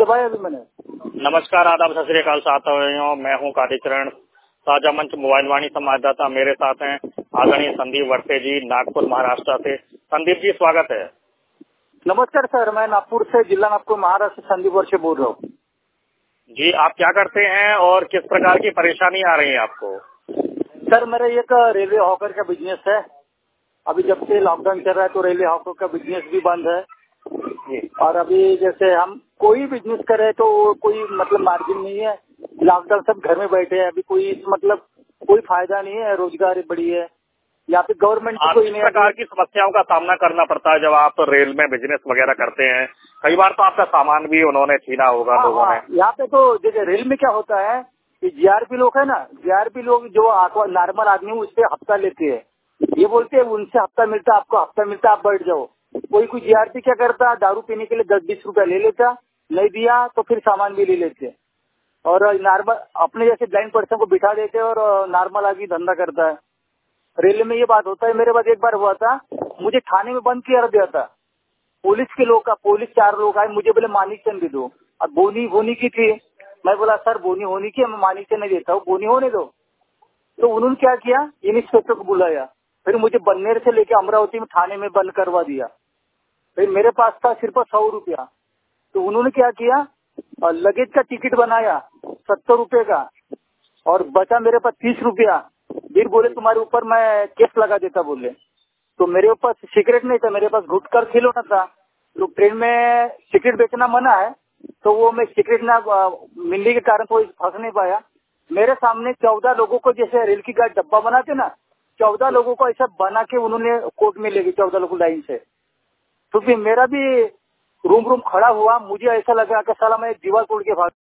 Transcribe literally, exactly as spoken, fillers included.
दबाया अभी मैंने। नमस्कार, आदाब, सत श्री अकाल साथियों, मैं हूं कालीचरण, साझा मंच मोबाइल वाणी संवाददाता। मेरे साथ हैं आदरणीय संदीप वर्ते जी, नागपुर महाराष्ट्र से। संदीप जी, स्वागत है। नमस्कार सर, मैं नागपुर से, जिला नागपुर महाराष्ट्र से संदीप वर्ते बोल रहा हूँ। जी, आप क्या करते हैं और किस प्रकार की परेशानी आ रही है आपको? सर, मेरा एक रेलवे हॉकर का बिजनेस है। अभी जब से लॉकडाउन चल रहा है तो रेलवे हॉकर का बिजनेस भी बंद है। और अभी जैसे हम कोई बिजनेस करे तो कोई मतलब मार्जिन नहीं है। लॉकडाउन सब घर में बैठे हैं, अभी कोई मतलब कोई फायदा नहीं है, रोजगार बड़ी है यहाँ पे। गवर्नमेंट को किस प्रकार की समस्याओं का सामना करना पड़ता है जब आप रेल में बिजनेस वगैरह करते हैं? कई बार तो आपका सामान भी उन्होंने छीना होगा लोगों ने। यहाँ पे तो जैसे रेल में क्या होता है कि जीआरपी लोग है ना, जीआरपी लोग जो नॉर्मल आदमी उससे हफ्ता लेते हैं। ये बोलते हैं उनसे हफ्ता मिलता, आपको हफ्ता मिलता, आप बैठ जाओ। कोई कोई जीआरपी क्या करता, दारू पीने के लिए दस बीस रुपया ले लेता, नहीं दिया तो फिर सामान भी ले लेते। और नॉर्मल अपने जैसे ब्लाइंड पर्सन को बिठा देते और नॉर्मल आदमी धंधा करता है। रेलवे में ये बात होता है। मेरे पास एक बार हुआ था, मुझे थाने में बंद किया दिया था। पुलिस के लोग का पुलिस चार लोग आए, मुझे बोले मानिक चंद दे दो। अब बोनी होनी की थी, मैं बोला सर बोनी होनी की, मैं मानिक चंद नहीं देता हूँ, बोनी होने दो। तो उन्होंने क्या किया, इंस्पेक्टर को बुलाया, फिर मुझे बन्नेर से लेके अमरावती में थाने में बंद करवा दिया। फिर मेरे पास था सिर्फ सौ रुपया, तो उन्होंने क्या किया, लगेज का टिकट बनाया सत्तर रुपए का और बचा मेरे पास तीस रुपया। फिर बोले तुम्हारे ऊपर मैं केस लगा देता बोले। तो मेरे ऊपर सिगरेट नहीं था, मेरे पास गुटखा खिलौना था। तो ट्रेन में सिगरेट बेचना मना है, तो वो मैं सिगरेट ना मिलने के कारण कोई फंस नहीं पाया। मेरे सामने चौदह लोगों को, जैसे रेल की गाड़ी डब्बा बनाते ना, चौदह लोगों को ऐसा बना के उन्होंने कोर्ट में ले गए, चौदह लोगों लाइन से। तो फिर मेरा भी रूम रूम खड़ा हुआ, मुझे ऐसा लगा कि साला मैं दीवार तोड़ के भाग